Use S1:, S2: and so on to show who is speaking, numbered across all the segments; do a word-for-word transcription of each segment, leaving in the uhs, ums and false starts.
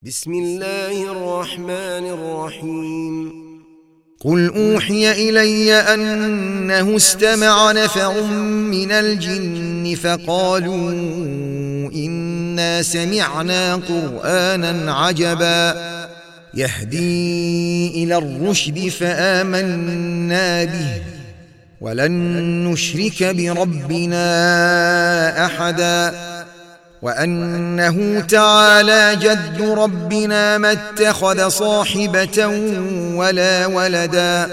S1: بسم الله الرحمن الرحيم
S2: قل أوحي إلي أنه استمع نفر من الجن فقالوا إنا سمعنا قرآنا عجبا يهدي إلى الرشد فآمنا به ولن نشرك بربنا أحدا وأنه تعالى جد ربنا ما اتخذ صاحبة ولا ولدا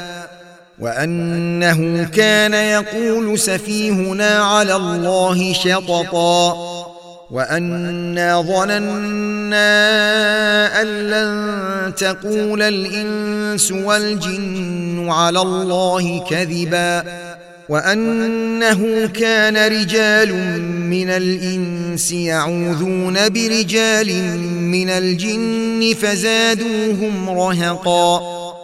S2: وأنه كان يقول سفيهنا على الله شططا وأنا ظننا أن لن تقول الإنس والجن على الله كذبا وأنه كان رجال من الإنس يعوذون برجال من الجن فزادوهم رهقا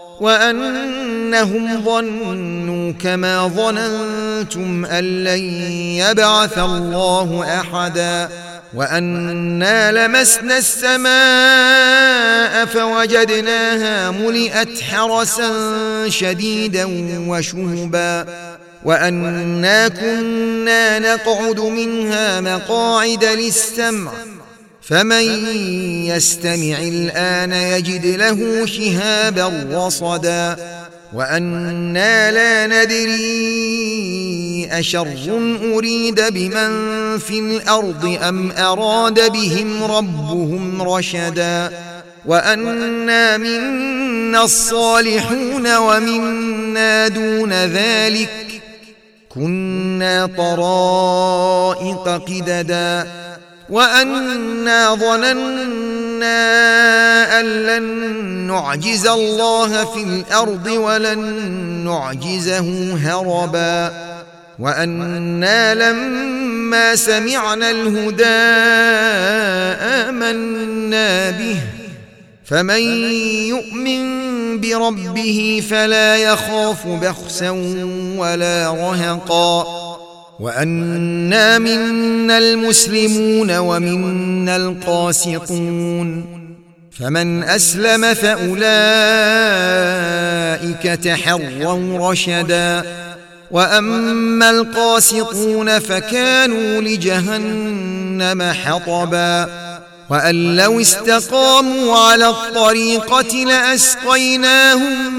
S2: وأنهم ظنوا كما ظننتم أن لن يبعث الله أحدا وأنا لمسنا السماء فوجدناها ملئت حرسا شديدا وشهبا وأنا كنا نقعد منها مقاعد للسمع فمن يستمع الآن يجد له شهابا رصدا وأنا لا ندري أشر أريد بمن في الأرض أم أراد بهم ربهم رشدا وأنا منا الصالحون ومنا دون ذلك كنا طرائق قددا وأنا ظننا أن لن نعجز الله في الأرض ولن نعجزه هربا وأنا لما سمعنا الهدى آمنا به فمن يؤمن بربه فلا يخاف بخسا ولا رهقا وأنا منا المسلمون ومنا القاسطون فمن أسلم فأولئك تحروا رشدا وأما القاسطون فكانوا لجهنم حطبا وأن لو استقاموا على الطريقة لأسقيناهم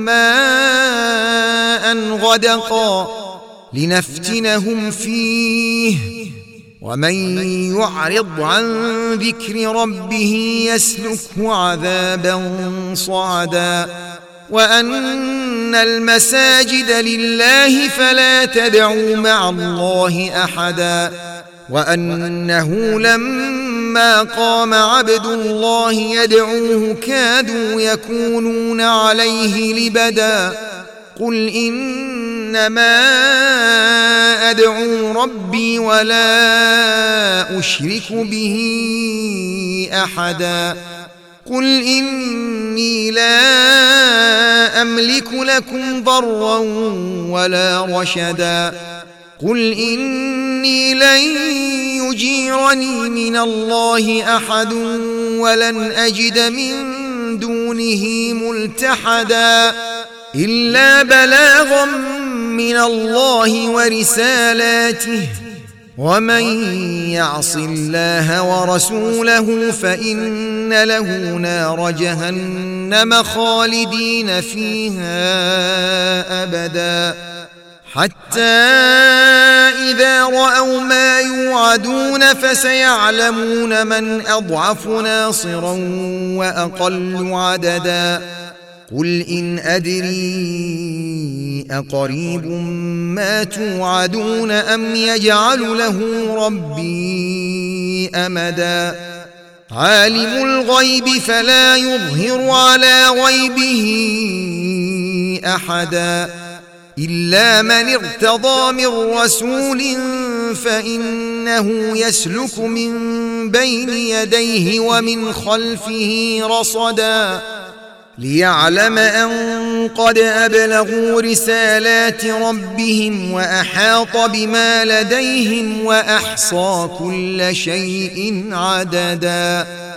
S2: ماء غدقا لنفتنهم فيه ومن يعرض عن ذكر ربه يسلكه عذابا صعدا وأن المساجد لله فلا تدعوا مع الله أحدا وأنه لما قام عبد الله يدعوه كادوا يكونون عليه لبدا قل إنما أدعو ربي ولا أشرك به أحدا قل إني لا أملك لكم ضرا ولا رشدا قل إني لن يجيرني من الله أحد ولن أجد من دونه ملتحدا إلا بلاغا من الله ورسالاته ومن يعص الله ورسوله فإن له نار جهنم خالدين فيها أبدا حتى إذا رأوا ما يوعدون فسيعلمون من أضعف ناصرا وأقل عددا قل إن أدري أقريب ما توعدون أم يجعل له ربي أمدا عالم الغيب فلا يظهر على غيبه أحدا إلا من ارتضى من رسول فإنه يسلك من بين يديه ومن خلفه رصدا ليعلم أن قد أبلغوا رسالات ربهم وأحاط بما لديهم وأحصى كل شيء عددا.